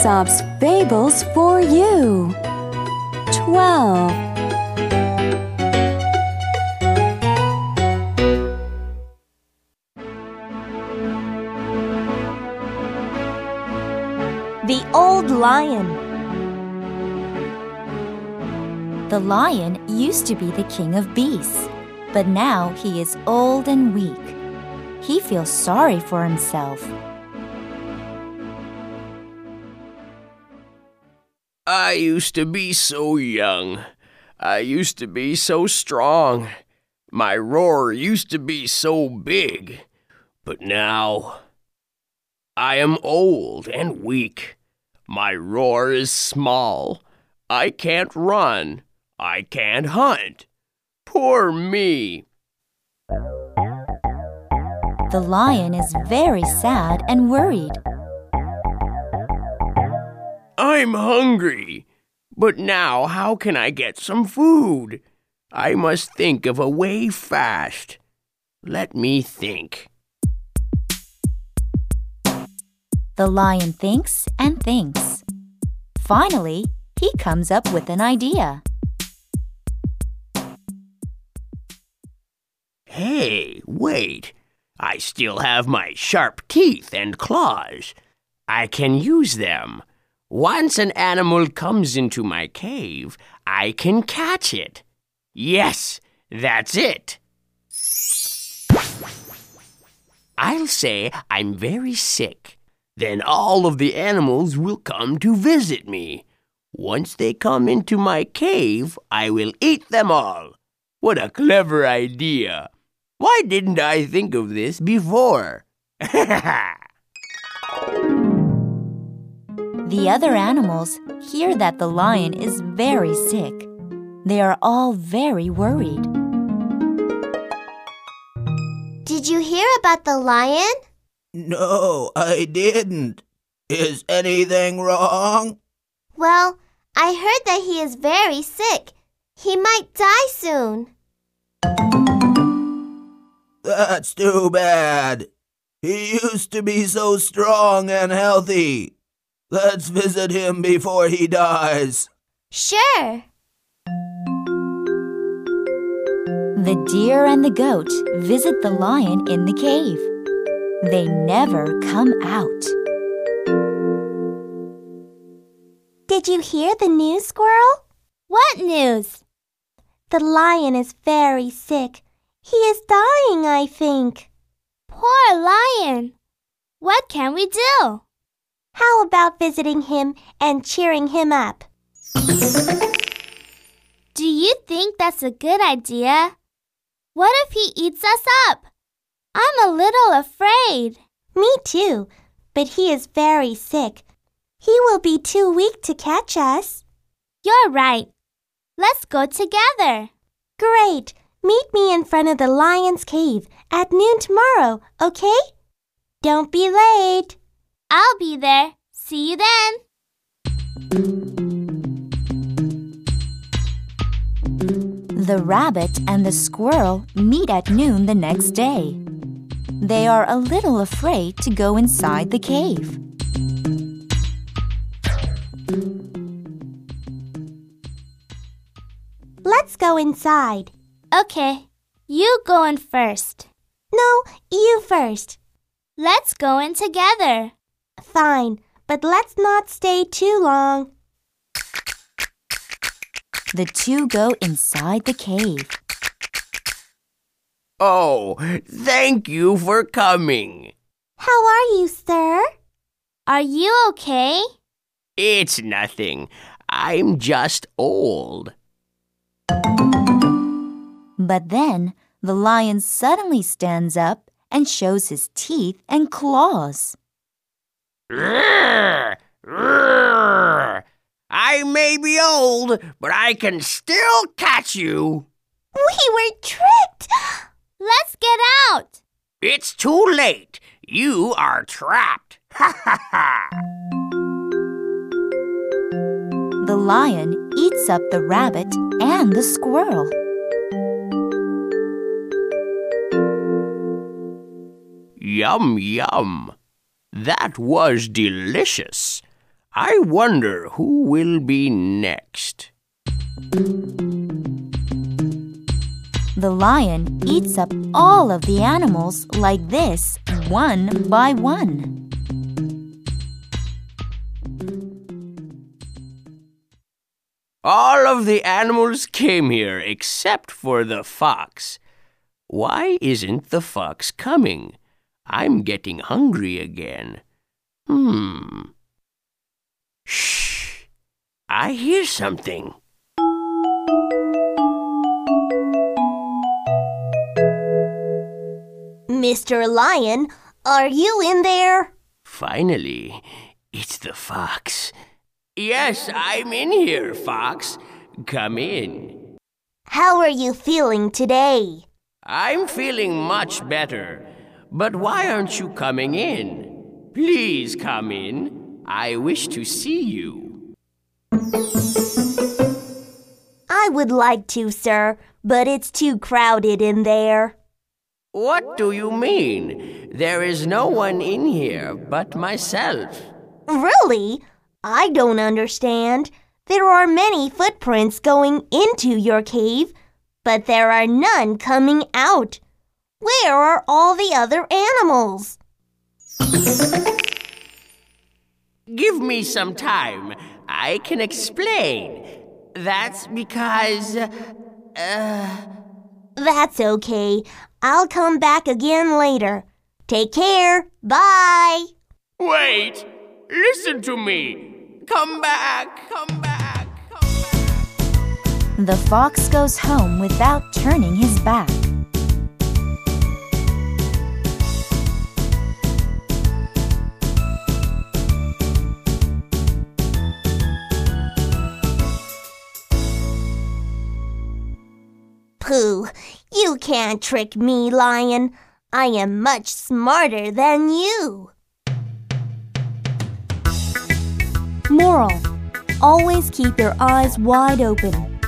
Aesop's Fables for you. 12. The Old Lion. The lion used to be the king of beasts, but now he is old and weak. He feels sorry for himself. I used to be so young. I used to be so strong. My roar used to be so big. But now I am old and weak. My roar is small. I can't run. I can't hunt. Poor me. The lion is very sad and worried. I'm hungry. But now how can I get some food? I must think of a way fast. Let me think. The lion thinks and thinks. Finally, he comes up with an idea. Hey, wait. I still have my sharp teeth and claws. I can use them. Once an animal comes into my cave, I can catch it. Yes, that's it. I'll say I'm very sick. Then all of the animals will come to visit me. Once they come into my cave, I will eat them all. What a clever idea. Why didn't I think of this before? The other animals hear that the lion is very sick. They are all very worried. Did you hear about the lion? No, I didn't. Is anything wrong? Well, I heard that he is very sick. He might die soon. That's too bad. He used to be so strong and healthy. Let's visit him before he dies. Sure. The deer and the goat visit the lion in the cave. They never come out. Did you hear the news, Squirrel? What news? The lion is very sick. He is dying, I think. Poor lion. What can we do? How about visiting him and cheering him up? Do you think that's a good idea? What if he eats us up? I'm a little afraid. Me too, but he is very sick. He will be too weak to catch us. You're right. Let's go together. Great. Meet me in front of the lion's cave at noon tomorrow, okay? Don't be late. I'll be there. See you then. The rabbit and the squirrel meet at noon the next day. They are a little afraid to go inside the cave. Let's go inside. Okay, you go in first. No, you first. Let's go in together. Fine, but let's not stay too long. The two go inside the cave. Oh, thank you for coming. How are you, sir? Are you okay? It's nothing. I'm just old. But then the lion suddenly stands up and shows his teeth and claws. Roar! Roar! I may be old, but I can still catch you. We were tricked! Let's get out! It's too late. You are trapped. Ha ha ha! The lion eats up the rabbit and the squirrel. Yum, yum. That was delicious. I wonder who will be next. The lion eats up all of the animals like this, one by one. All of the animals came here except for the fox. Why isn't the fox coming? I'm getting hungry again. Shh! I hear something. Mr. Lion, are you in there? Finally, it's the fox. Yes, I'm in here, Fox. Come in. How are you feeling today? I'm feeling much better. But why aren't you coming in? Please come in. I wish to see you. I would like to, sir, but it's too crowded in there. What do you mean? There is no one in here but myself. Really? I don't understand. There are many footprints going into your cave, but there are none coming out. Where are all the other animals? Give me some time. I can explain. That's because... That's okay. I'll come back again later. Take care. Bye. Wait! Listen to me! Come back! Come back! Come back! The fox goes home without turning his back. Pooh, you can't trick me, Lion. I am much smarter than you. Moral: always keep your eyes wide open.